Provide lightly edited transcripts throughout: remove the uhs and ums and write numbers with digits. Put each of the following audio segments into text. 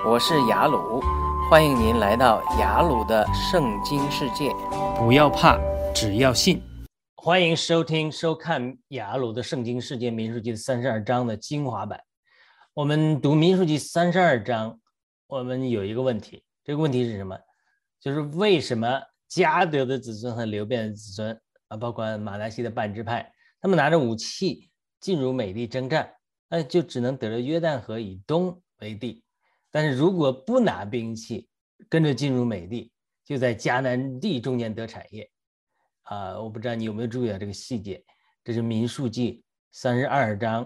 我是雅鲁，欢迎您来到雅鲁的圣经世界。 不要怕，只要信。 欢迎收听收看雅鲁的圣经世界民数记32章的精华版。我们读民数记32章，我们有一个问题，这个问题是什么？就是为什么迦得的子孙和流便的子孙包括马拿西的半支派，他们拿着武器进入美地征战，就只能得着约旦河以东为地。但是如果不拿兵器跟着进入美地，就在迦南地中间得产业。我不知道你有没有注意到这个细节，这是民数记32章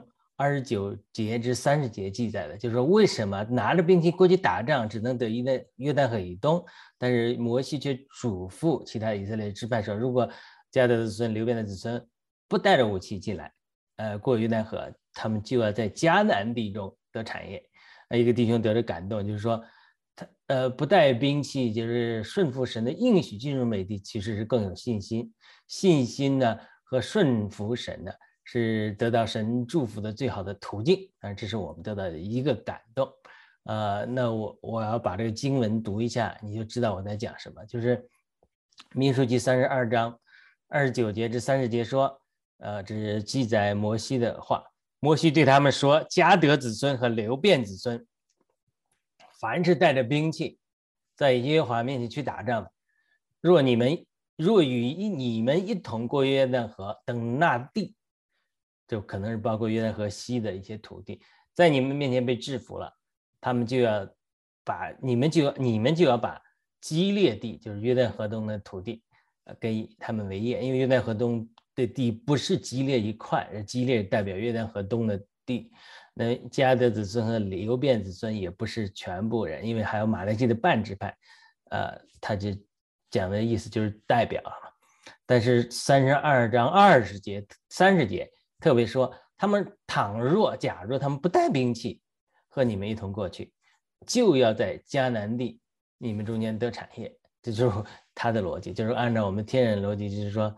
29节至30节记载的，就是说为什么拿着兵器过去打仗只能得约旦河以东，但是摩西却嘱咐其他以色列支派说，如果迦得的子孙流便的子孙不带着武器进来过约旦河，他们就要在迦南地中得产业。一个弟兄得着感动，就是说他不带兵器，就是顺服神的应许进入美地，其实是更有信心。信心呢和顺服神呢是得到神祝福的最好的途径。这是我们得到的一个感动。那我要把这个经文读一下，你就知道我在讲什么。就是民数记32章29节至30节说，这是记载摩西的话。摩西对他们说，迦得子孙和流便子孙，凡是带着兵器在耶和华面前去打仗的，若与你们一同过约旦河等那地，就可能是包括约旦河西的一些土地，在你们面前被制服了，他们就要把你们就要把基列地，就是约旦河东的土地给他们为业。因为约旦河东的地不是基列一块，基列代表约旦河东的地。那迦得子孙和流便子孙也不是全部人，因为还有马拿西的半支派，他就讲的意思就是代表。但是32章20节30节特别说，他们假若他们不带兵器和你们一同过去，就要在迦南地你们中间得产业。这就是他的逻辑，就是按照我们天然逻辑，就是说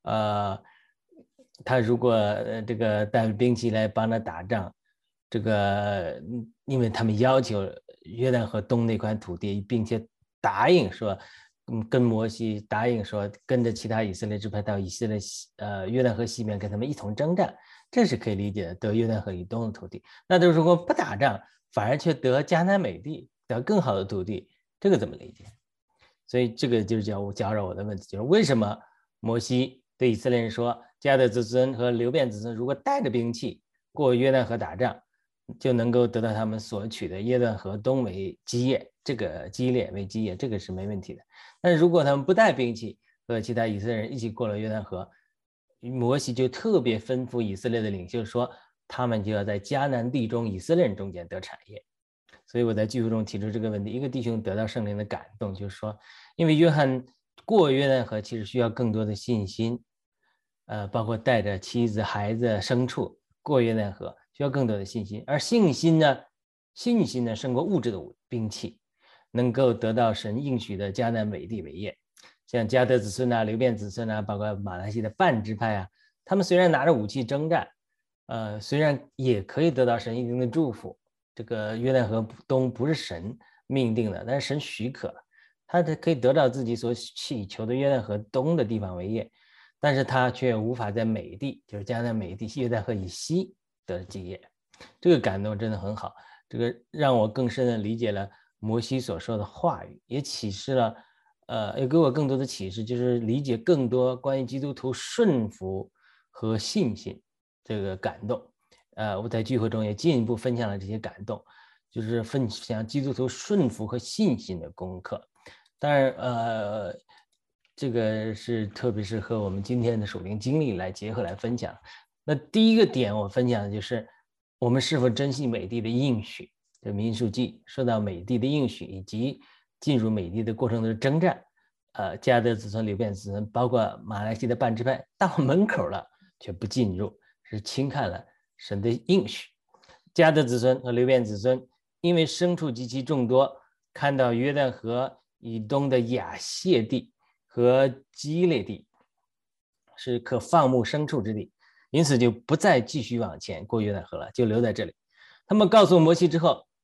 他如果这个带兵器来帮他打仗，这个因为他们要求约旦河东那块土地，并且答应说跟摩西答应说跟着其他以色列支派到以色列约旦河西面跟他们一同征战，这是可以理解的，得约旦河以东的土地。那就是如果不打仗反而却得迦南美地，得更好的土地，这个怎么理解？所以这个就是搅扰我的问题，就是为什么摩西对以色列人说，迦得子孙和流便子孙如果带着兵器过约旦河打仗，就能够得到他们所取的约旦河东为基业，这个基列为基业，这个是没问题的。但是如果他们不带兵器和其他以色列人一起过了约旦河，摩西就特别吩咐以色列的领袖说，他们就要在迦南地中以色列人中间得产业。所以我在聚会中提出这个问题，一个弟兄得到圣灵的感动，就是说因为约翰过约旦河其实需要更多的信心，包括带着妻子孩子牲畜过约旦河需要更多的信心，而信心呢胜过物质的兵器，能够得到神应许的迦南美地为业。像迦得子孙流便子孙包括马拿西的半支派他们虽然拿着武器征战，虽然也可以得到神一定的祝福，这个约旦河东不是神命定的，但是神许可了，他可以得到自己所祈求的约旦河东的地方为业，但是他却无法在美地，就是迦南美地约旦河以西的基业。这个感动真的很好，这个让我更深的理解了摩西所说的话语，也启示了也给我更多的启示，就是理解更多关于基督徒顺服和信心这个感动。我在聚会中也进一步分享了这些感动，就是分享基督徒顺服和信心的功课。当然这个是特别是和我们今天的属灵经历来结合来分享。那第一个点我分享的就是我们是否珍惜美地的应许。这民数记说到美地的应许以及进入美地的过程的征战，迦得子孙流便子孙包括马拿西的半支派到门口了却不进入，是轻看了神的应许。迦得子孙和流便子孙因为牲畜极其众多，看到约旦河以东的亚谢地和基列地是可放牧牲畜之地，因此就不再继续往前过约旦河了，就留在这里。他们告诉摩西之后，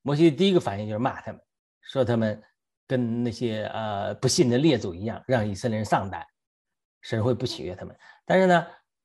摩西第一个反应就是骂他们，说他们跟那些不信的列祖一样，让以色列人丧胆，神会不喜悦他们。但是呢，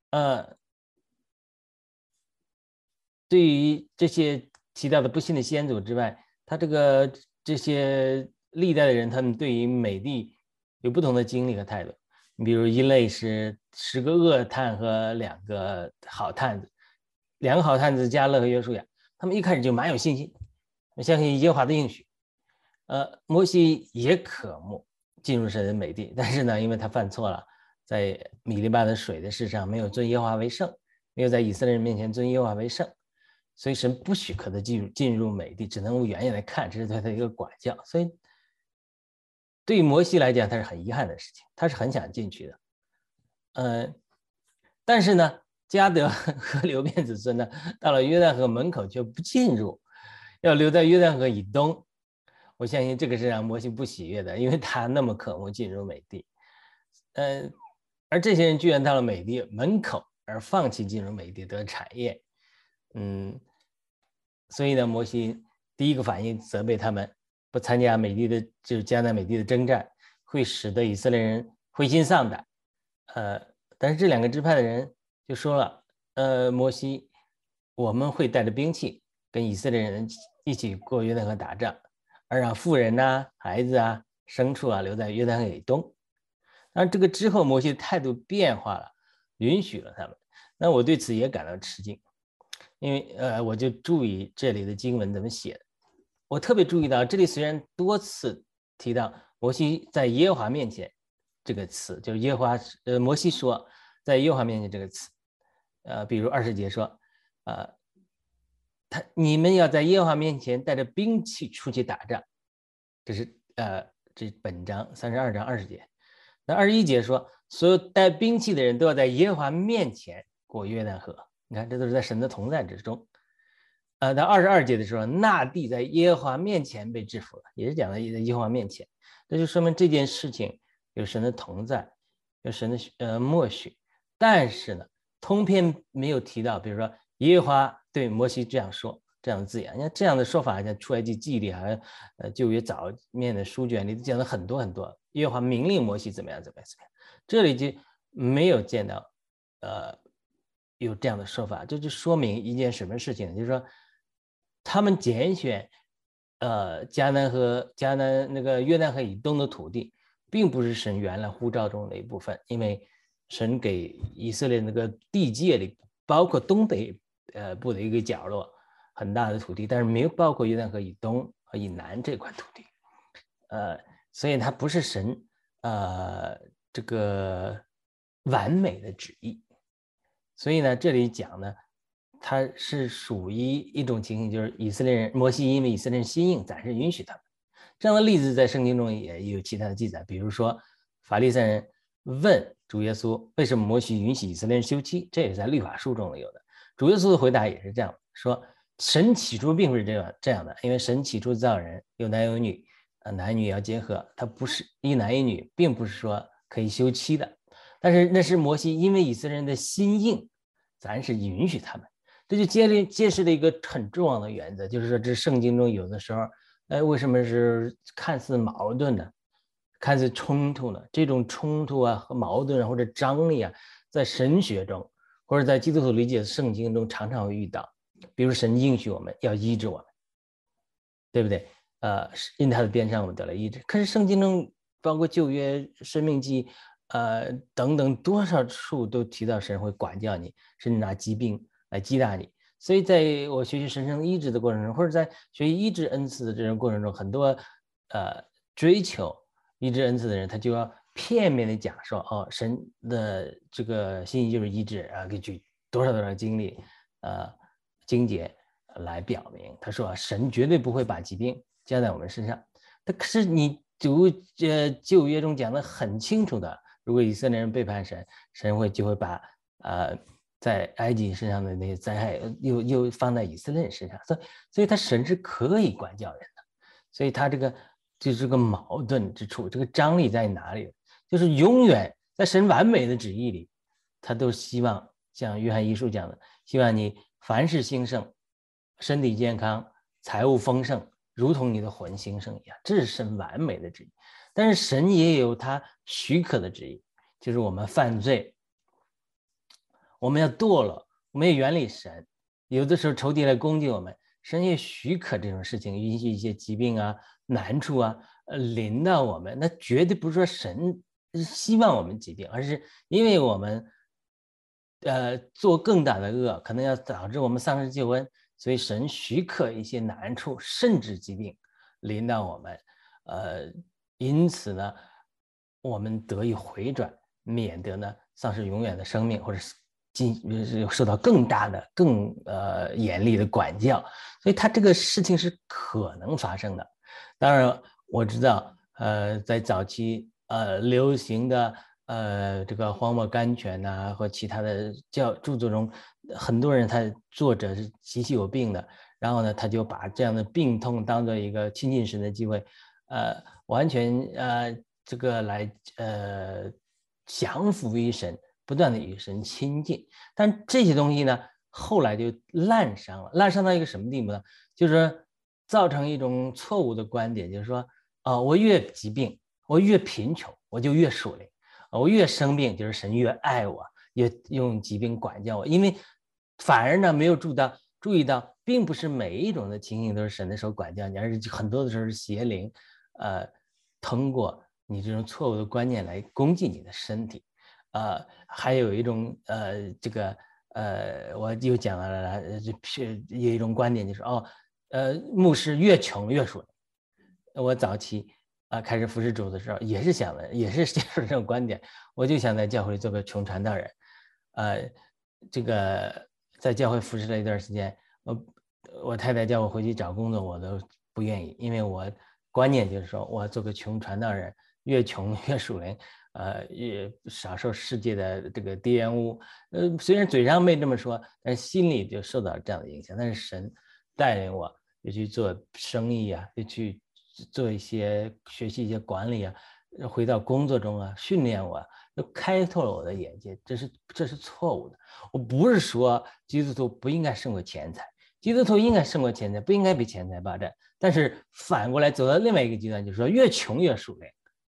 对于这些提到的不信的先祖之外，他这些历代的人，他们对于美地有不同的经历和态度。比如一类是10个恶探和2个好探子，2个好探子迦勒和约书亚，他们一开始就蛮有信心，相信耶和华的应许。摩西也渴慕进入神的美地，但是呢，因为他犯错了，在米利巴的水的事上没有尊耶和华为圣，没有在以色列人面前尊耶和华为圣，所以神不许可他进入美地，只能远远的看，这是对他的一个管教。所以对于摩西来讲，他是很遗憾的事情，他是很想进去的。但是呢，迦得和流便子孙呢，到了约旦河门口却不进入，要留在约旦河以东。我相信这个是让摩西不喜悦的，因为他那么渴慕进入美地。而这些人居然到了美地门口而放弃进入美地得产业。所以呢，摩西第一个反应责备他们不参加美地的，就是迦南美地的征战，会使得以色列人灰心丧胆。但是这2个支派的人就说了，摩西，我们会带着兵器跟以色列人一起过约旦河打仗，而让妇人啊、孩子啊、牲畜啊留在约旦河以东。但这个之后，摩西的态度变化了，允许了他们。那我对此也感到吃惊，因为我就注意这里的经文怎么写的。我特别注意到，这里虽然多次提到摩西在耶和华面前这个词，就是耶和华摩西说在耶和华面前这个词，比如20节说，你们要在耶和华面前带着兵器出去打仗，这是这本章32章20节。那21节说，所有带兵器的人都要在耶和华面前过约旦河。你看，这都是在神的同在之中。到22节的时候，那地在耶和华面前被制服了，也是讲的在耶和华面前。这就说明这件事情有神的同在，有神的默许。但是呢，通篇没有提到，比如说耶和华对摩西这样说，这样的字眼。你看这样的说法，像出埃及记里还有旧约早面的书卷里讲了很多很多。耶和华命令摩西怎么样怎么样怎么样，这里就没有见到有这样的说法，这就说明一件什么事情呢？就是说他们拣选迦南那个约旦河以东的土地，并不是神原来呼召中的一部分，因为神给以色列那个地界里包括东北部的一个角落很大的土地，但是没有包括约旦河以东和以南这块土地。所以它不是神这个完美的旨意。所以呢，这里讲呢，它是属于一种情形，就是以色列人摩西因为以色列人心硬，暂时允许他们。这样的例子在圣经中也有其他的记载，比如说法利赛人问主耶稣为什么摩西允许以色列人休妻，这也在律法书中有的。主耶稣的回答也是这样说，神起初并不是这样的，因为神起初造人有男有女，男女要结合，他不是一男一女，并不是说可以休妻的。但是那是摩西因为以色列人的心硬，咱是允许他们。这就揭示了一个很重要的原则，就是说这圣经中有的时候为什么是看似矛盾呢？看似冲突呢？这种冲突啊和矛盾或者张力啊，在神学中或者在基督徒理解的圣经中常常会遇到。比如神应许我们要医治我们，对不对？因他的鞭伤我们得了医治。可是圣经中包括旧约申命记等等多少处都提到神会管教你，甚至拿疾病来击打你。所以在我学习神圣医治的过程中，或者在学习医治恩赐的这种过程中，很多追求医治恩赐的人，他就要片面的讲说，神的这个心意就是医治啊，给举多少经历经节来表明。他说神绝对不会把疾病加在我们身上。可是你读旧约中讲的很清楚的，如果以色列人背叛神，神就会把在埃及身上的那些灾害又放在以色列人身上，所以他神是可以管教人的。所以他这个矛盾之处，这个张力在哪里？就是永远在神完美的旨意里，他都希望像约翰一书讲的，希望你凡事兴盛，身体健康，财务丰盛， 如同你的魂兴盛一样，这是神完美的旨意。但是神也有他许可的旨意，就是我们犯罪，我们要堕落，我们要远离神。有的时候仇敌来攻击我们，神也许可这种事情，允许一些疾病啊、难处啊，临到我们。那绝对不是说神希望我们疾病，而是因为我们做更大的恶，可能要导致我们丧失救恩，所以神许可一些难处，甚至疾病临到我们。因此呢，我们得以回转，免得呢丧失永远的生命，或者是受到更大的、更严厉的管教。所以他这个事情是可能发生的。当然，我知道，在早期流行的这个荒漠甘泉呐，或其他的著作中，很多人他作者是极其有病的，然后呢，他就把这样的病痛当做一个亲近神的机会，完全这个来降服于神，不断的与神亲近。但这些东西呢，后来就滥伤了，滥伤到一个什么地步呢？就是说造成一种错误的观点，就是说，我越疾病，我越贫穷，我就越属灵；我越生病，就是神越爱我，越用疾病管教我。因为反而呢，没有注意到，并不是每一种的情形都是神的手管教你，而是很多的时候是邪灵，通过你这种错误的观念来攻击你的身体。还有一种我又讲了有一种观点就是牧师越穷越属灵。我早期开始服侍主的时候，也是接受这种观点，我就想在教会做个穷传道人。这个在教会服侍了一段时间，我太太叫我回去找工作，我都不愿意，因为我观念就是说我做个穷传道人，越穷越属灵，也少受世界的这个玷污。虽然嘴上没这么说，但是心里就受到这样的影响。但是神带领我，就去做生意啊，就去做学习一些管理啊，回到工作中啊，训练我，都开拓了我的眼界。这是错误的。我不是说基督徒不应该胜过钱财，基督徒应该胜过钱财，不应该比钱财霸占。但是反过来走到另外一个极端，就是说越穷越属灵，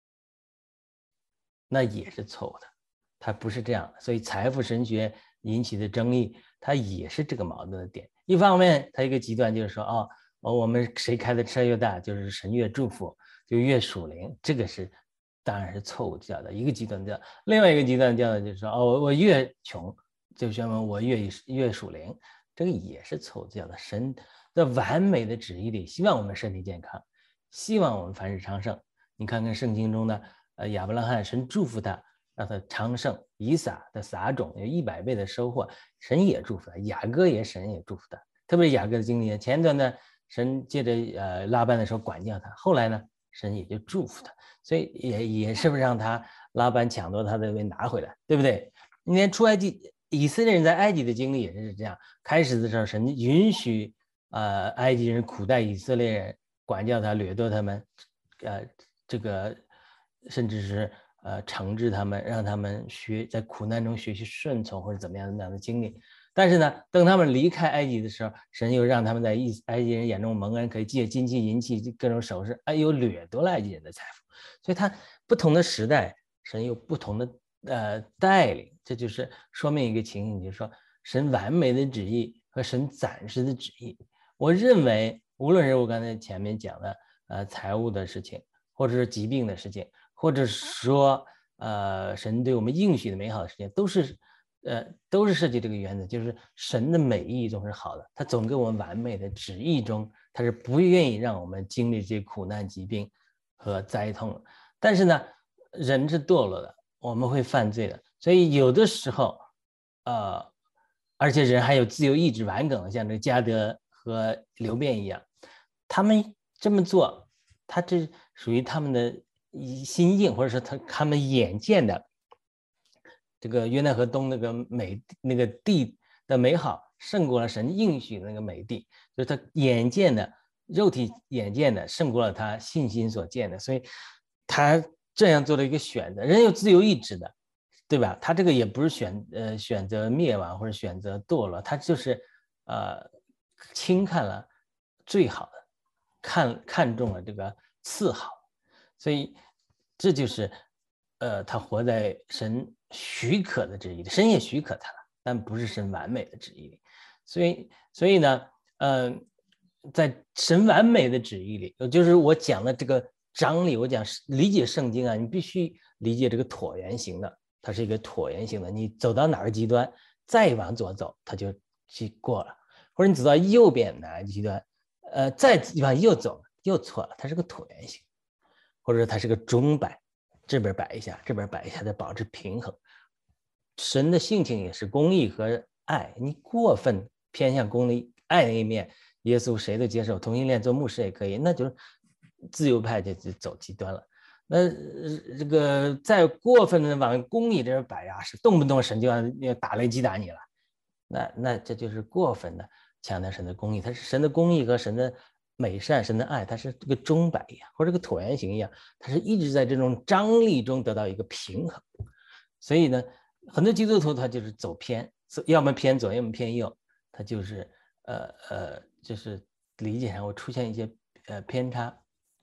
那也是错误的。它不是这样的。所以财富神学引起的争议，它也是这个矛盾的点。一方面，它一个极端就是说，我们谁开的车越大，就是神越祝福，就越属灵。这个当然是错误教导，一个极端教导。另外一个极端教导就是说，我越穷，就宣称我越属灵，这个也是错误教导。神的完美的旨意里，希望我们身体健康，希望我们凡事昌盛。你看看圣经中的亚伯拉罕，神祝福他，让他昌盛；以撒的撒种有100倍的收获，神也祝福他；雅各神也祝福他。特别雅各的经历，前一段呢，神借着拉班的时候管教他，后来呢，神也就祝福他，所以也是不是让他拉班抢夺他的位拿回来，对不对？你看出埃及，以色列人在埃及的经历也是这样。开始的时候，神允许埃及人苦待以色列人，管教他，掠夺他们，这个甚至是惩治他们，让他们在苦难中学习顺从或者怎么样的经历。但是呢，等他们离开埃及的时候，神又让他们在埃及人眼中蒙恩，可以借金器、银器、各种首饰，又掠夺了埃及人的财富。所以他不同的时代，神有不同的带领。这就是说明一个情形，就是说神完美的旨意和神暂时的旨意。我认为，无论是我刚才前面讲的财务的事情，或者是疾病的事情，或者说神对我们应许的美好的事情，都是涉及这个原则，就是神的美意总是好的，他总给我们完美的旨意中，他是不愿意让我们经历这些苦难、疾病和灾痛的。但是呢，人是堕落的，我们会犯罪的，所以有的时候，而且人还有自由意志顽梗，像这个迦得和流便一样，他们这么做，他这属于他们的心境，或者说他们眼见的这个约旦河东那个地的美好，胜过了神应许的那个美地，就是他肉体眼见的胜过了他信心所见的，所以他这样做了一个选择。人有自由意志的，对吧？他这个也不是选择灭亡或者选择堕落，他就是轻看了最好的， 看重了这个次好，所以这就是他活在神许可的旨意里，神也许可他了，但不是神完美的旨意里。所以呢，在神完美的旨意里，就是我讲的这个章里，我讲理解圣经啊，你必须理解这个椭圆形的，它是一个椭圆形的，你走到哪个极端，再往左走，它就去过了，或者你走到右边哪个极端，再往右走又错了，它是个椭圆形，或者说它是个钟摆，这边摆一下，这边摆一下，再保持平衡。神的性情也是公义和爱，你过分偏向公义爱那一面，耶稣谁都接受，同性恋做牧师也可以，那就是自由派就走极端了。那这个再过分的往公义这边摆啊，是动不动神就要打雷击打你了，那这就是过分的强调神的公义，它是神的公义和神的美善、神的爱，它是这个钟摆一样，或者个椭圆形一样，它是一直在这种张力中得到一个平衡。所以呢，很多基督徒他就是走偏，要么偏左，要么偏右，他就是就是理解上会出现一些偏差。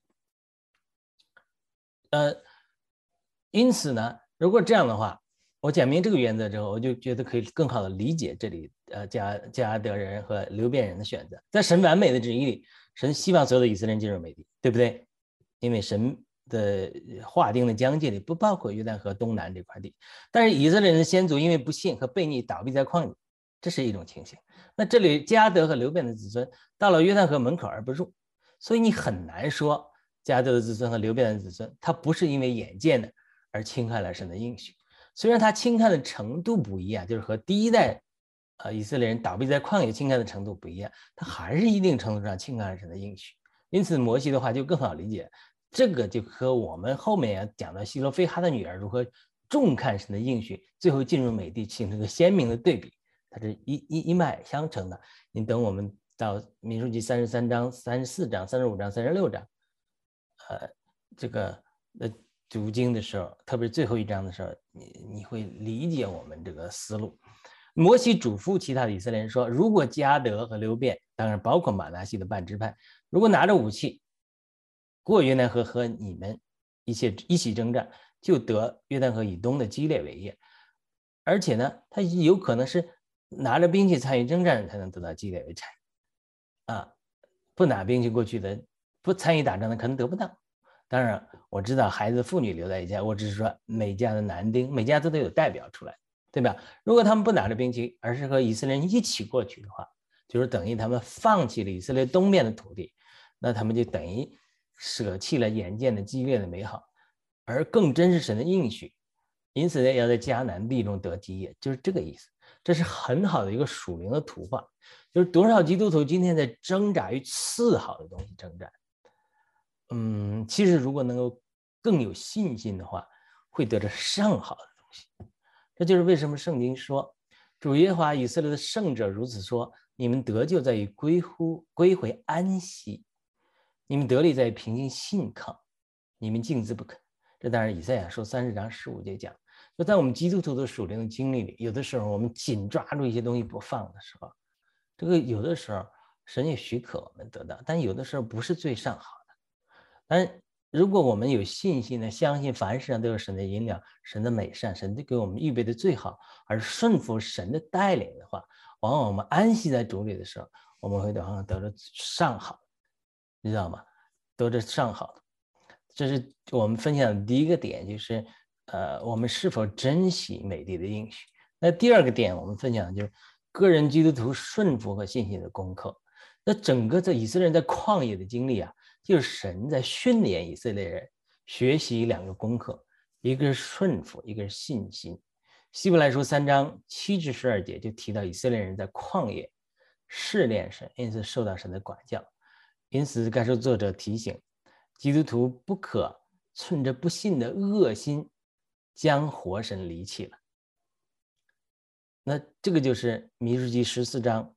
因此呢，如果这样的话，我讲明这个原则之后，我就觉得可以更好的理解这里迦得人和流便人的选择。在神完美的旨意里，神希望所有的以色列人进入美地，对不对？因为神的划定的疆界里不包括约旦河东南这块地，但是以色列人的先祖因为不信和悖逆倒闭在旷野，这是一种情形。那这里迦得和流便的子孙到了约旦河门口而不入，所以你很难说迦得的子孙和流便的子孙，他不是因为眼见的而轻看了神的应许。虽然他轻看的程度不一样，就是和第一代以色列人倒闭在旷野轻看的程度不一样，他还是一定程度上轻看了神的应许。因此摩西的话就更好理解，这个就和我们后面讲的希罗非哈的女儿如何重看神的应许，最后进入美地形成一个鲜明的对比，它是一脉相承的。你等我们到民数记33章、34章、35章、36章，这个读经的时候，特别是最后一章的时候，你会理解我们这个思路。摩西嘱咐其他的以色列人说，如果迦得和流便，当然包括马拿西的半支派，如果拿着武器过约旦河和你们一起征战，就得约旦河以东的基列为业。而且呢，他有可能是拿着兵器参与征战才能得到基列为产不拿兵器过去的，不参与打仗的可能得不到。当然，我知道孩子妇女留在一家，我只是说每家的男丁，每家都得有代表出来，对吧？如果他们不拿着兵器，而是和以色列人一起过去的话，就是等于他们放弃了以色列东边的土地，那他们就等于舍弃了眼见的基列的美好，而更真是神的应许。因此呢，要在迦南地中得基业，就是这个意思。这是很好的一个属灵的图画，就是多少基督徒今天在挣扎于次好的东西征战。其实如果能够更有信心的话，会得着上好的东西。这就是为什么圣经说，主耶和华以色列的圣者如此说：你们得救在于归回安息，你们得力在于平静信靠，你们静自不肯。这当然以赛亚书30章15节讲。就在我们基督徒的属灵的经历里，有的时候我们紧抓住一些东西不放的时候，这个有的时候神也许可我们得到，但有的时候不是最上好的。但如果我们有信心的相信凡事上都有神的引领，神的美善，神给我们预备的最好，而顺服神的带领的话，往往我们安息在主里的时候，我们会得着上好，你知道吗？得着上好的。这是我们分享的第一个点，就是我们是否珍惜美地的应许。那第二个点我们分享的就是个人基督徒顺服和信心的功课。那整个这以色列人在旷野的经历啊，就是神在训练以色列人学习两个功课，一个是顺服，一个是信心。希伯来书3章7至12节就提到以色列人在旷野试炼神，因此受到神的管教。因此该书作者提醒基督徒不可存着不信的恶心将活神离弃了。那这个就是民数记14章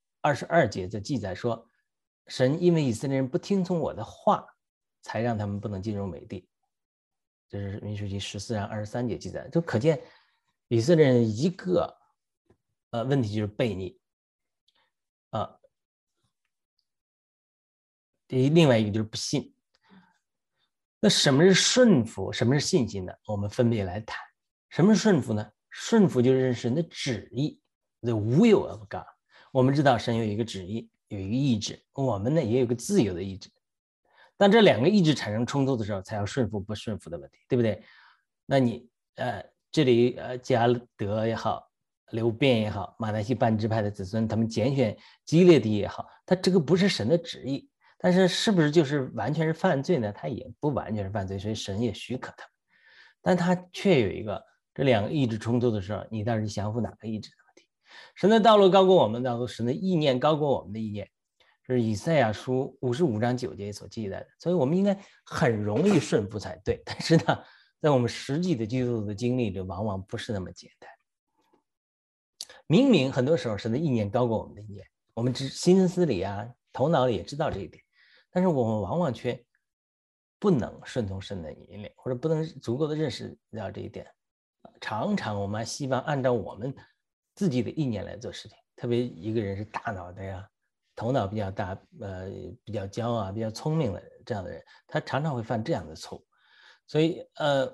22节的记载说，神因为以色列人不听从我的话，才让他们不能进入美地。这是民数记14章23节记载，就可见以色列人一个问题就是悖逆另外一个就是不信。那什么是顺服，什么是信心呢？我们分别来谈。什么是顺服呢？顺服就是认识神的旨意 ，the will of God。我们知道神有一个旨意，有一个意志，我们呢也有个自由的意志。当这两个意志产生冲突的时候，才有顺服不顺服的问题，对不对？那你这里加德也好，流便也好，马来西半支派的子孙，他们拣选基列地也好，他这个不是神的旨意，但是是不是就是完全是犯罪呢？他也不完全是犯罪，所以神也许可他们，但他却有一个这两个意志冲突的时候，你到底降服哪个意志的问题？神的道路高过我们的道路，神的意念高过我们的意念，这是以赛亚书55章9节所记载的，所以我们应该很容易顺服才对。但是呢，在我们实际的基督徒的经历里，往往不是那么简单。明明很多时候神的意念高过我们的意念，我们心思里头脑里也知道这一点，但是我们往往却不能顺从神的引领，或者不能足够的认识到这一点。常常我们希望按照我们自己的意念来做事情，特别一个人是大脑的头脑比较大，比较骄傲、比较聪明的这样的人，他常常会犯这样的错误。所以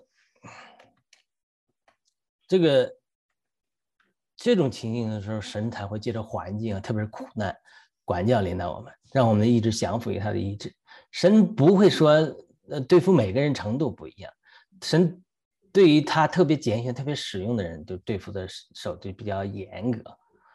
这种情形的时候，神才会借着环境特别是苦难、管教领导我们，让我们的意志降服于他的意志。神不会说对付每个人程度不一样，神对于他特别拣选、特别使用的人，就对付的手就比较严格。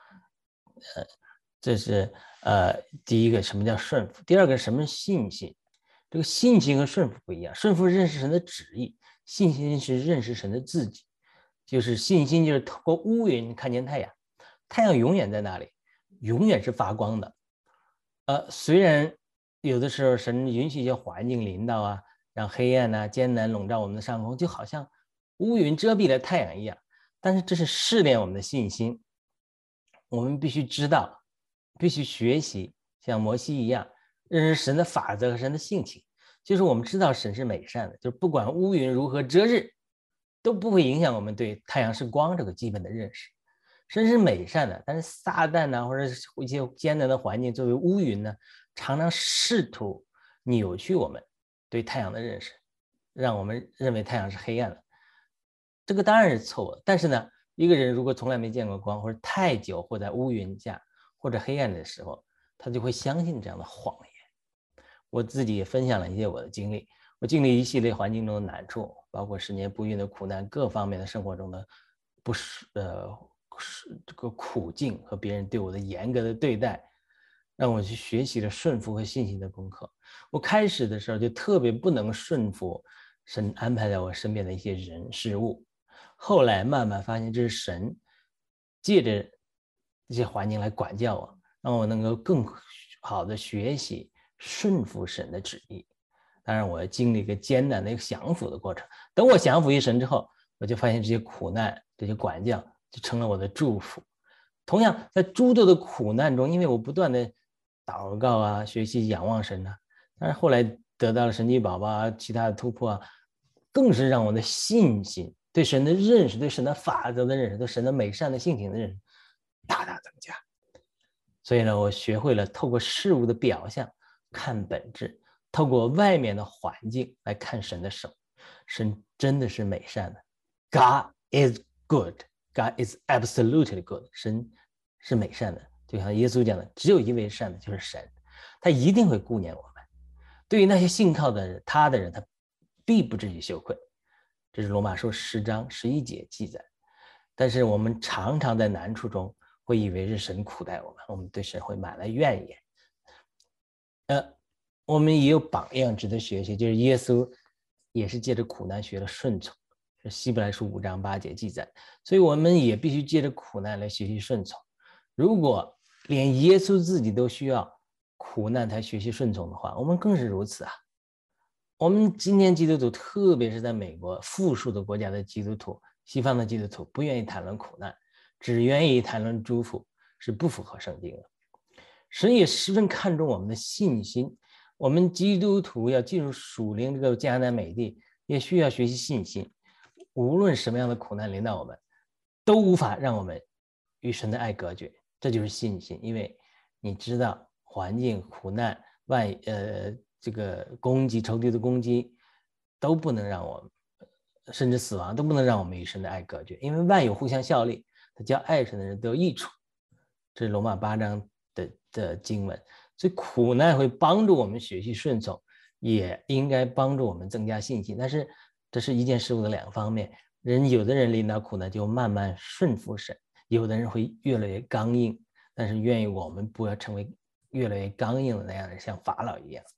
这是第一个，什么叫顺服？第二个，什么是信心？这个信心和顺服不一样，顺服是认识神的旨意，信心是认识神的自己。就是信心就是透过乌云看见太阳，太阳永远在那里，永远是发光的。虽然有的时候神允许一些环境临到让黑暗艰难笼罩我们的上空，就好像乌云遮蔽了太阳一样，但是这是试炼我们的信心。我们必须知道，必须学习，像摩西一样认识神的法则和神的性情，就是我们知道神是美善的，就是不管乌云如何遮日，都不会影响我们对太阳是光这个基本的认识。神是美善的，但是撒旦或者一些艰难的环境作为乌云呢，常常试图扭曲我们对太阳的认识，让我们认为太阳是黑暗的。这个当然是错误的，但是呢，一个人如果从来没见过光，或者太久或在乌云下或者黑暗的时候，他就会相信这样的谎言。我自己也分享了一些我的经历，我经历一系列环境中的难处，包括10年不孕的苦难，各方面的生活中的这个苦境和别人对我的严格的对待，让我去学习了顺服和信心的功课。我开始的时候就特别不能顺服神安排在我身边的一些人事物，后来慢慢发现这是神借着这些环境来管教我，让我能够更好的学习顺服神的旨意。当然我要经历一个艰难的一个降服的过程，等我降服于神之后，我就发现这些苦难这些管教就成了我的祝福。同样在诸多的苦难中，因为我不断的祷告学习仰望神但是后来得到了神奇宝宝其他的突破更是让我的信心对神的认识，对神的法则的认识，对神的美善的性情的认识大大增加。所以呢，我学会了透过事物的表象看本质，透过外面的环境来看神的手。神真的是美善的， God is good, God is absolutely good。 神是美善的，就像耶稣讲的，只有一位善的，就是神，他一定会顾念我们。对于那些信靠的他的人，他必不至于羞愧。这是罗马书10章11节记载。但是我们常常在难处中会以为是神苦待我们，我们对神会满了怨言。我们也有榜样值得学习，就是耶稣也是借着苦难学了顺从，是希伯来书5章8节记载。所以我们也必须借着苦难来学习顺从。如果连耶稣自己都需要苦难才学习顺从的话，我们更是如此我们今天基督徒，特别是在美国富庶的国家的基督徒，西方的基督徒，不愿意谈论苦难，只愿意谈论祝福，是不符合圣经的。神也十分看重我们的信心，我们基督徒要进入属灵这个迦南美地，也需要学习信心。无论什么样的苦难临到我们，都无法让我们与神的爱隔绝，这就是信心。因为你知道环境苦难这个攻击仇敌的攻击都不能让我们，甚至死亡都不能让我们与神的爱隔绝，因为万有互相效力，他叫爱神的人都有益处。这是罗马8章的经文。所以苦难会帮助我们学习顺从，也应该帮助我们增加信心。但是这是一件事物的两方面，有的人临到苦难就慢慢顺服神，有的人会越来越刚硬。但是愿意我们不要成为越来越刚硬的那样的，像法老一样。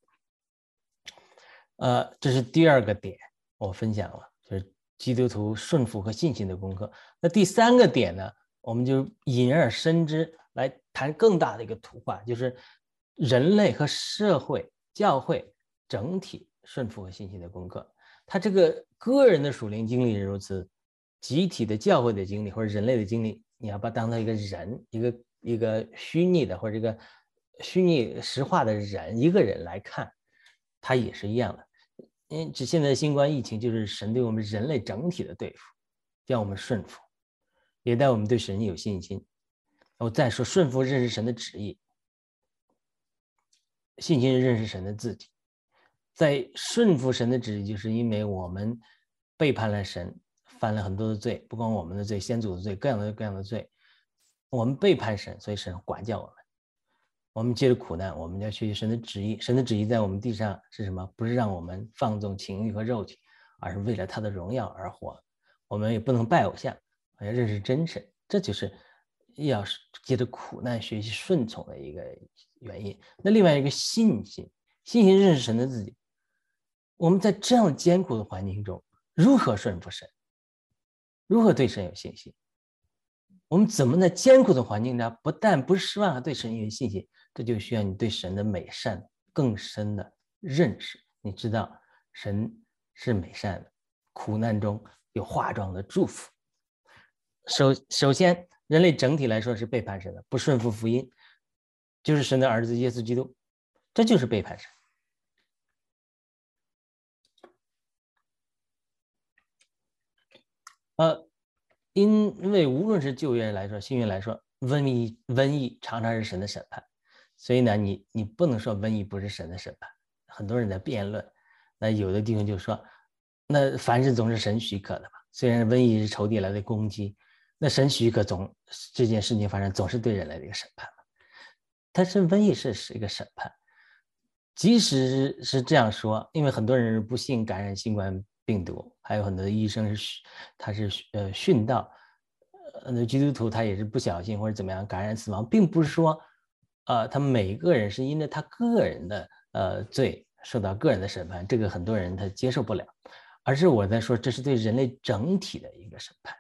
这是第2个点，我分享了，就是基督徒顺服和信心的功课。那第3个点呢，我们就引而深之来谈更大的一个图画，就是人类和社会、教会整体顺服和信心的功课。他这个个人的属灵经历是如此，集体的教会的经历或者人类的经历，你要把它当成一个人，一个虚拟的或者这个虚拟实化的人，一个人来看，他也是一样的。因为现在的新冠疫情就是神对我们人类整体的对付，叫我们顺服，也带我们对神有信心。我再说，顺服认识神的旨意，信心认识神的自己。在顺服神的旨意，就是因为我们背叛了神，犯了很多的罪，不光我们的罪，先祖的罪，各样的罪，我们背叛神，所以神管教我们。我们接着苦难，我们要学习神的旨意。神的旨意在我们地上是什么？不是让我们放纵情欲和肉体，而是为了他的荣耀而活。我们也不能拜偶像，要认识真神。这就是要接着苦难学习顺从的一个原因。那另外一个信心认识神的自己。我们在这样艰苦的环境中，如何顺服神？如何对神有信心？我们怎么在艰苦的环境中，不但不失望，还对神有信心？这就需要你对神的美善更深的认识。你知道神是美善的，苦难中有化妆的祝福。首先，人类整体来说是背叛神的，不顺服福音，就是神的儿子耶稣基督，这就是背叛神。因为无论是旧约来说，新约来说，瘟疫常常是神的审判，所以呢，你不能说瘟疫不是神的审判。很多人在辩论，那有的弟兄就说，那凡事总是神许可的嘛。虽然瘟疫是仇敌来的攻击，那神许可这件事情发生总是对人类的一个审判嘛。但是瘟疫是一个审判，即使是这样说，因为很多人不幸感染新冠病毒，还有很多的医生他是殉道，基督徒他也是不小心或者怎么样感染死亡，并不是说他每一个人是因为他个人的罪受到个人的审判，这个很多人他接受不了，而是我在说这是对人类整体的一个审判。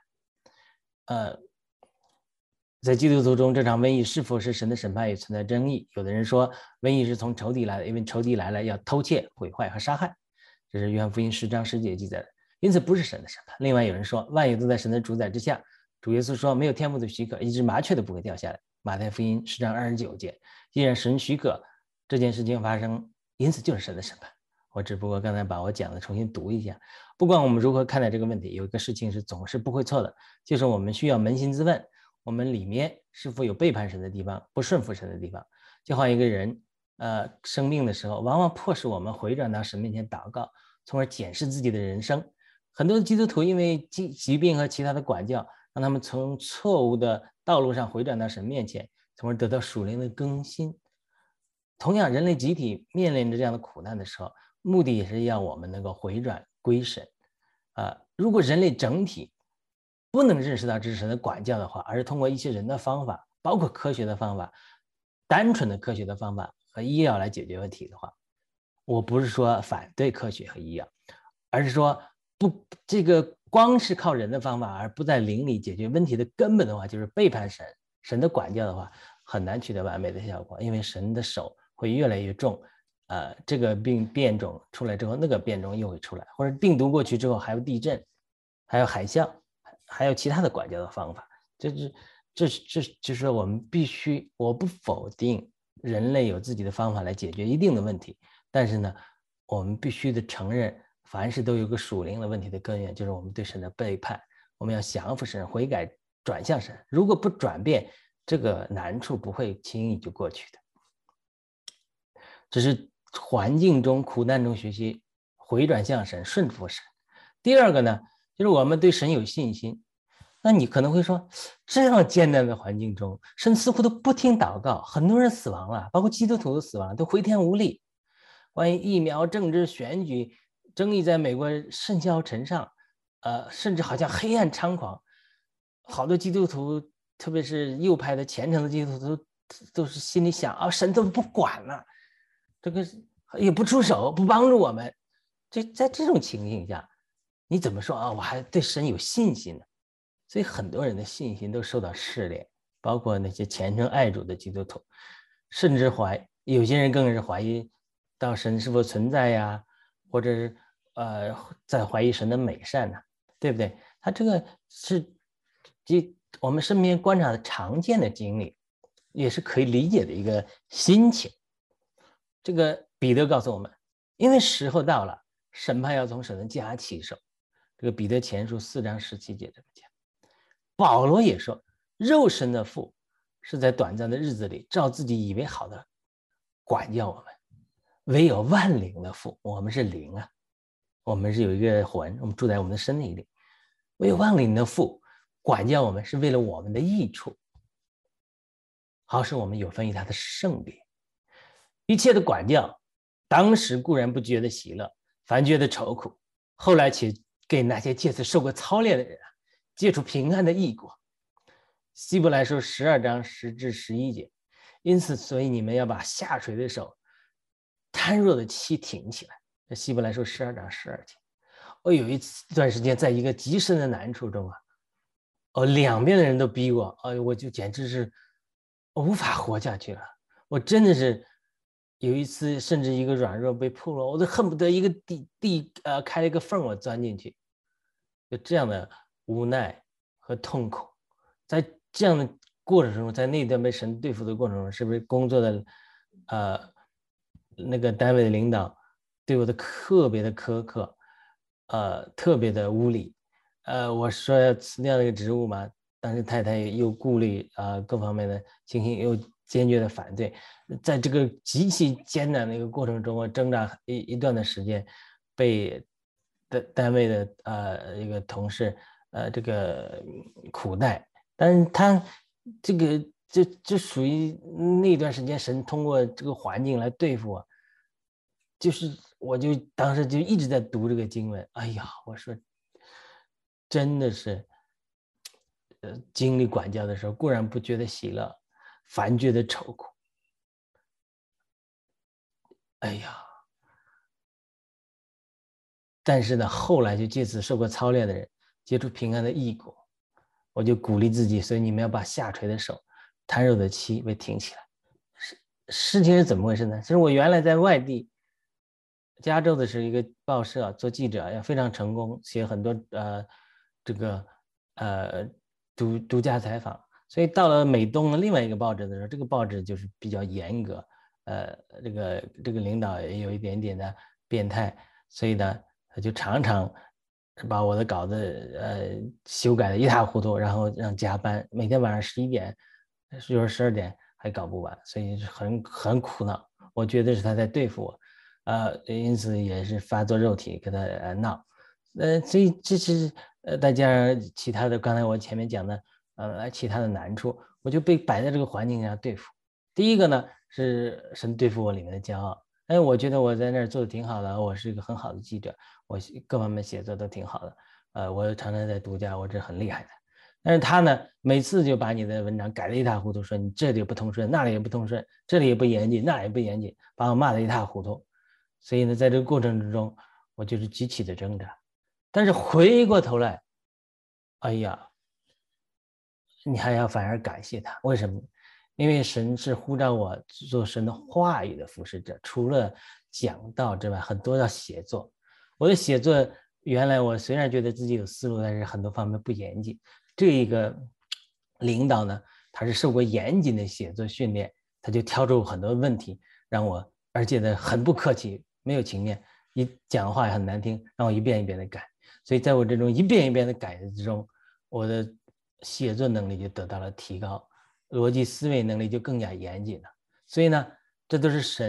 在基督徒中，这场瘟疫是否是神的审判也存在争议。有的人说瘟疫是从仇敌来的，因为仇敌来了要偷窃、毁坏和杀害，这是约翰福音10章10节记载的，因此不是神的审判。另外有人说万有都在神的主宰之下，主耶稣说没有天父的许可，一只麻雀都不会掉下来。马太福音10章29节，既然神许可这件事情发生，因此就是神的审判。我只不过刚才把我讲的重新读一下。不管我们如何看待这个问题，有一个事情是总是不会错的，就是我们需要扪心自问，我们里面是否有背叛神的地方，不顺服神的地方。就好像一个人生病的时候，往往迫使我们回转到神面前祷告，从而检视自己的人生。很多基督徒因为疾病和其他的管教，让他们从错误的道路上回转到神面前，从而得到属灵的更新。同样，人类集体面临着这样的苦难的时候，目的也是要我们能够回转归神。如果人类整体不能认识到这是神的管教的话，而是通过一些人的方法，包括科学的方法，单纯的科学的方法和医药来解决问题的话，我不是说反对科学和医药，而是说这个光是靠人的方法，而不在灵里解决问题的根本的话，就是背叛神。神的管教的话，很难取得完美的效果，因为神的手会越来越重。这个变种出来之后，那个变种又会出来，或者病毒过去之后还有地震，还有海啸，还有其他的管教的方法。这就是我们必须，我不否定人类有自己的方法来解决一定的问题，但是呢，我们必须的承认，凡事都有个属灵的问题的根源，就是我们对神的背叛。我们要降服神，悔改，转向神。如果不转变，这个难处不会轻易就过去的。 这是环境中苦难中学习回转向神，顺服神。第二个呢，就是我们对神有信心。那你可能会说，这样艰难的环境中，神似乎都不听祷告，很多人死亡了，包括基督徒都死亡了，都回天无力。关于疫苗、政治、选举争议，在美国甚嚣尘上，甚至好像黑暗猖狂。好多基督徒，特别是右派的虔诚的基督徒，都是心里想啊，神都不管了，这个也不出手，不帮助我们。在这种情形下，你怎么说啊？我还对神有信心呢？所以很多人的信心都受到试炼，包括那些虔诚爱主的基督徒，甚至有些人更是怀疑到神是否存在呀，或者是在怀疑神的美善呢，对不对？他这个是我们身边观察的常见的经历，也是可以理解的一个心情。这个彼得告诉我们，因为时候到了，审判要从神的家起手。这个彼得前书4章17节这么讲。保罗也说，肉身的父是在短暂的日子里照自己以为好的管教我们，唯有万灵的父，我们是灵啊，我们是有一个魂，我们住在我们的身体里，唯有万灵的父管教我们是为了我们的益处，好使我们有分于他的圣别。一切的管教当时固然不觉得喜乐，反觉得愁苦，后来且给那些借此受过操练的人结出平安的义果。希伯来书12章10至11节。因此，所以你们要把下垂的手、瘫弱的膝挺起来。希伯来书12章12节。我有一段时间在一个极深的难处中两边的人都逼我，我就简直是无法活下去了。我真的是有一次，甚至一个软弱被破了，我都恨不得一个地开了一个缝，我钻进去。就这样的无奈和痛苦，在这样的过程中，在那段被神对付的过程中，是不是工作的那个单位的领导对我的特别的苛刻，特别的无理，我说要辞掉那个职务嘛，但是太太又顾虑各方面的情形，又坚决的反对。在这个极其艰难的一个过程中，我挣扎一段的时间，被单位的一个同事这个苦待，但是他这个这属于那段时间神通过这个环境来对付我，就是我就当时就一直在读这个经文，哎呀，我说真的是经历管教的时候固然不觉得喜乐，反觉得愁苦。哎呀，但是呢，后来就借此受过操练的人结出平安的义果。我就鼓励自己，所以你们要把下垂的手、瘫弱的膝被挺起来。事情是怎么回事呢？其实我原来在外地，加州的是一个报社做记者，也非常成功，写很多这个独家采访。所以到了美东的另外一个报纸的时候，这个报纸就是比较严格，这个领导也有一点点的变态，所以呢，他就常常把我的稿子修改的一塌糊涂，然后让加班，每天晚上11点，有时候12点还搞不完，所以很苦恼。我觉得是他在对付我，因此也是发作肉体跟他闹，所以这是再加上其他的，刚才我前面讲的其他的难处，我就被摆在这个环境下对付。第一个呢是神对付我里面的骄傲，我觉得我在那儿做的挺好的，我是一个很好的记者，我各方面写作都挺好的，我常常在独家，我是很厉害的。但是他呢，每次就把你的文章改得一塌糊涂，说你这里也不通顺，那里也不通顺，这里也不严谨，那里也不严谨，把我骂得一塌糊涂。所以呢，在这个过程之中，我就是极其的挣扎。但是回过头来，哎呀，你还要反而感谢他，为什么？因为神是呼召我做神的话语的服侍者，除了讲道之外，很多要写作。我的写作原来我虽然觉得自己有思路，但是很多方面不严谨。这一个领导呢，他是受过严谨的写作训练，他就挑出很多问题让我，而且呢很不客气，没有情面，一讲话也很难听，让我一遍一遍的改。所以在我这种一遍一遍的改之中，我的写作能力就得到了提高，逻辑思维能力就更加严谨了。所以呢，这都是神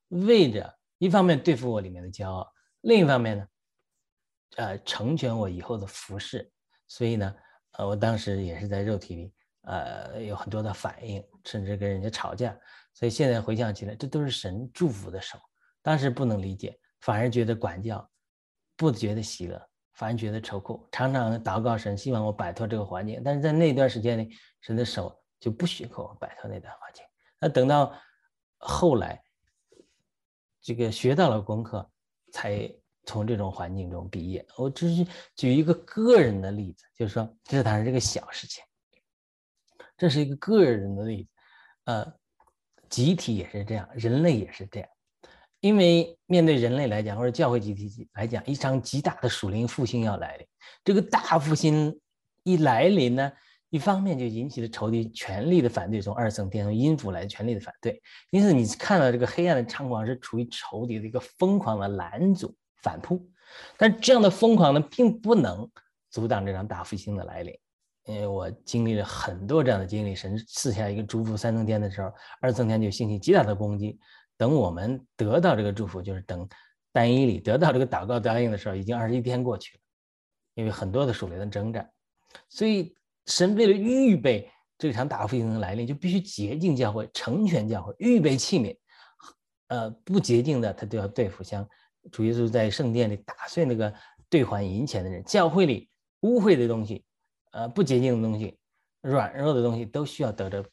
为着一方面对付我里面的骄傲，另一方面呢，成全我以后的服侍。所以呢，我当时也是在肉体里，有很多的反应，甚至跟人家吵架。所以现在回想起来，这都是神祝福的手。当时不能理解，反而觉得管教，不觉得喜乐，反而觉得愁苦。常常祷告神，希望我摆脱这个环境，但是在那段时间里，神的手就不许可我摆脱那段环境。那等到后来，这个学到了功课，才从这种环境中毕业。我只是举一个个人的例子，就是说，这当然是个小事情，这是一个个人的例子。集体也是这样，人类也是这样。因为面对人类来讲，或者教会集体来讲，一场极大的属灵复兴要来临。这个大复兴一来临呢，一方面就引起了仇敌全力的反对，从二层天从阴府来全力的反对。因此，你看到这个黑暗的猖狂是处于仇敌的一个疯狂的拦阻反扑，但这样的疯狂呢，并不能阻挡这场大复兴的来临。因为我经历了很多这样的经历，神赐下一个祝福三层天的时候，二层天就兴起极大的攻击。等我们得到这个祝福，就是等但以理得到这个祷告答应的时候，已经21天过去了，因为很多的属灵的征战。所以神为了预备这场大复兴的来临，就必须洁净教会，成全教会，预备器皿。不洁净的他都要对付，像主耶稣在圣殿里打碎那个兑换银钱的人，教会里污秽的东西，不洁净的东西，软弱的东西，都需要得着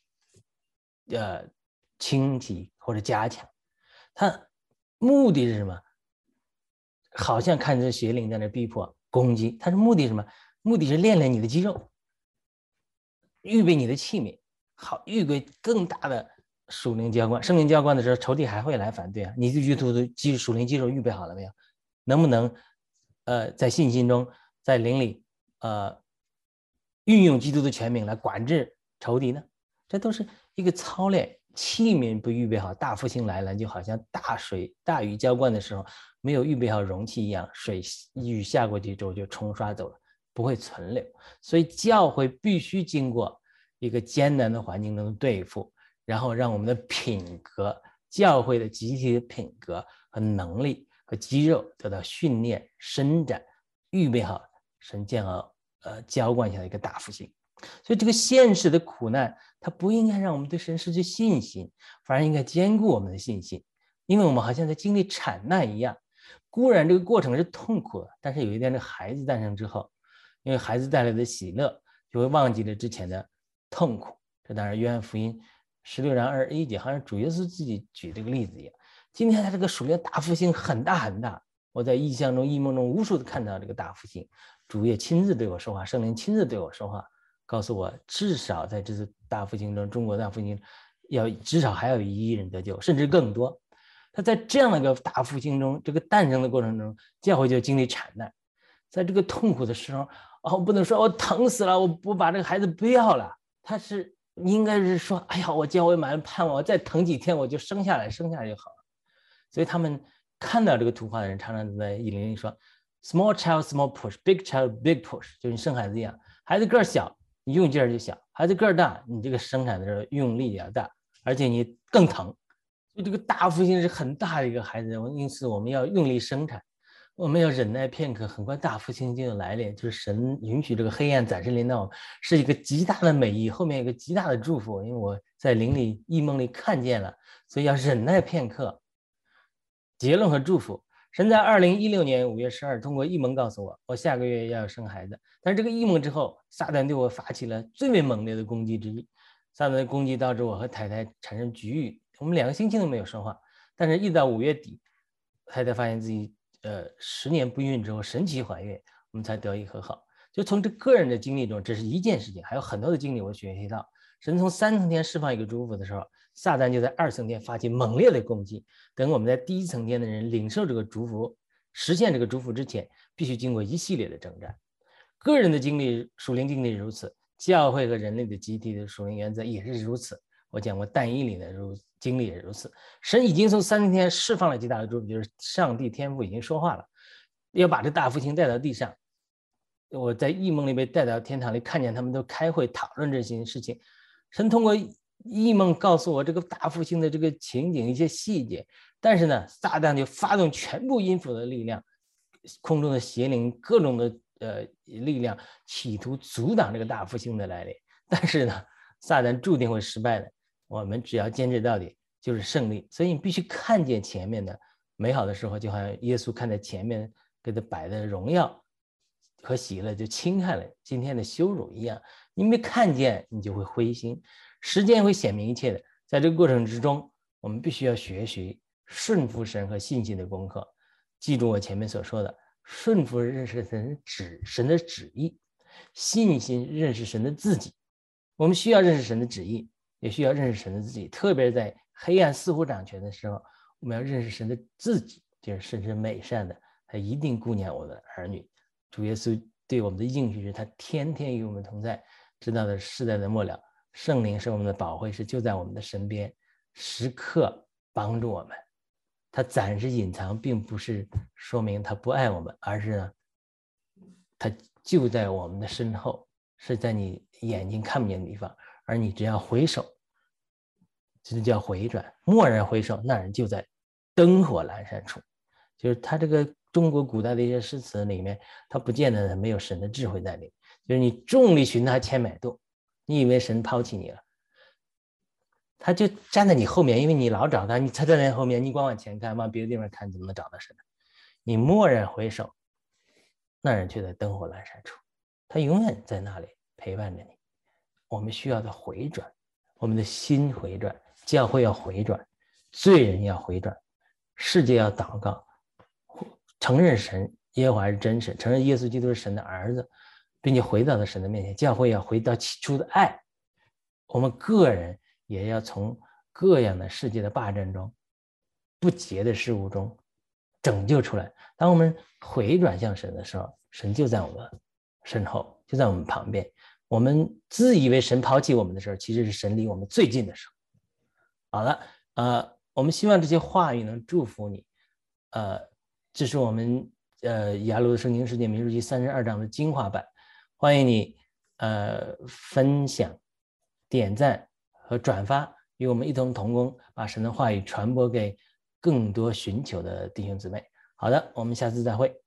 清洗或者加强。他目的是什么？好像看着邪灵在那逼迫攻击，他是目的是什么？目的是练练你的肌肉，预备你的器皿，好预备更大的属灵浇灌。圣灵浇灌的时候，仇敌还会来反对啊！你基督的属灵肌肉预备好了没有？能不能在信心中，在灵里运用基督的权柄来管制仇敌呢？这都是一个操练。器皿不预备好，大复兴来了，就好像大雨浇灌的时候没有预备好容器一样，雨下过去之后就冲刷走了，不会存留。所以教会必须经过一个艰难的环境中的对付，然后让我们的品格，教会的集体的品格和能力和肌肉得到训练伸展，预备好神将要浇灌下的一个大复兴。所以这个现实的苦难，它不应该让我们对神失去信心，反而应该兼顾我们的信心。因为我们好像在经历产难一样，固然这个过程是痛苦的，但是有一天这孩子诞生之后，因为孩子带来的喜乐，就会忘记了之前的痛苦。这当然约翰福音16章21节，好像主耶稣自己举这个例子一样。今天他这个属灵大复兴很大很大，我在异象中异梦中无数的看到这个大复兴，主也亲自对我说话，圣灵亲自对我说话，告诉我至少在这次大复兴中，中国大复兴至少还有1亿人得救，甚至更多。他在这样的一个大复兴中，这个诞生的过程中，教会就经历产难。在这个痛苦的时候，我不能说我疼死了，我把这个孩子不要了。他是应该是说，哎呀，我教会满盼望我再疼几天我就生下来就好了。所以他们看到这个图画的人，常常在100里说 ，small child small push, big child big push， 就是你生孩子一样，孩子个儿小，你用劲儿就小；孩子个儿大，你这个生产的时候用力也要大，而且你更疼。所以这个大复兴是很大的一个孩子，因此我们要用力生产，我们要忍耐片刻，很快大复兴就来临。就是神允许这个黑暗暂时临到我们，是一个极大的美意，后面有一个极大的祝福。因为我在灵里异梦里看见了，所以要忍耐片刻。结论和祝福，神在2016年5月12日通过异梦告诉我，我下个月要生孩子。但是这个异梦之后，撒旦对我发起了最为猛烈的攻击之一。撒旦的攻击导致我和太太产生局域，我们2个星期都没有说话。但是一到5月底，太太发现自己10年不孕之后神奇怀孕，我们才得以和好。就从这个人的经历中，这是一件事情，还有很多的经历我学习到，神从3层天释放一个祝福的时候，撒旦就在2层天发起猛烈的攻击。等我们在第1层天的人领受这个祝福，实现这个祝福之前，必须经过一系列的征战。个人的经历，属灵经历如此，教会和人类的集体的属灵原则也是如此。我讲过但以理的经历也如此。神已经从3层天释放了极大的祝福，就是上帝天父已经说话了，要把这大复兴带到地上。我在异梦里被带到天堂里，看见他们都开会讨论这些事情。神通过异梦告诉我这个大复兴的这个情景一些细节， 但是呢，撒旦就发动全部阴府的力量，空中的邪灵，各种的力量，企图阻挡这个大复兴的来临。但是呢，撒旦注定会失败的。我们只要坚持到底，就是胜利。所以你必须看见前面的美好的时候，就好像耶稣看在前面给他摆的荣耀和喜乐，就轻看了今天的羞辱一样。你没看见，你就会灰心。时间会显明一切的。在这个过程之中，我们必须要学习顺服神和信心的功课。记住我前面所说的，顺服认识神的旨意，信心认识神的自己。我们需要认识神的旨意，也需要认识神的自己。特别在黑暗似乎掌权的时候，我们要认识神的自己，就是神是美善的，他一定顾念我的儿女。主耶稣对我们的应许是他天天与我们同在，直到的世代的末了。圣灵是我们的保惠师，就在我们的身边，时刻帮助我们。他暂时隐藏，并不是说明他不爱我们，而是呢，他就在我们的身后，是在你眼睛看不见的地方，而你只要回首，这就叫回转，蓦然回首，那人就在灯火阑珊处。就是他这个中国古代的一些诗词里面，他不见得没有神的智慧在里面。就是你众里寻他千百度，你以为神抛弃你了，他就站在你后面，因为你老找他，他站在后面，你光往前看，往别的地方看，怎么能找到神呢？你蓦然回首，那人却在灯火阑珊处，他永远在那里陪伴着你。我们需要的回转，我们的心回转，教会要回转，罪人要回转，世界要祷告，承认神耶和华是真神，承认耶稣基督是神的儿子，并且回到了神的面前。教会要回到起初的爱，我们个人也要从各样的世界的霸占中，不洁的事物中拯救出来。当我们回转向神的时候，神就在我们身后，就在我们旁边。我们自以为神抛弃我们的时候，其实是神离我们最近的时候。好了，我们希望这些话语能祝福你。这是我们雅鲁的圣经世界民数记32章的精华版，欢迎你分享、点赞和转发，与我们一同同工，把神的话语传播给更多寻求的弟兄姊妹。好的，我们下次再会。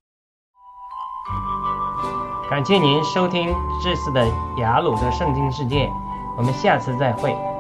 感谢您收听这次的雅鲁的圣经世界，我们下次再会。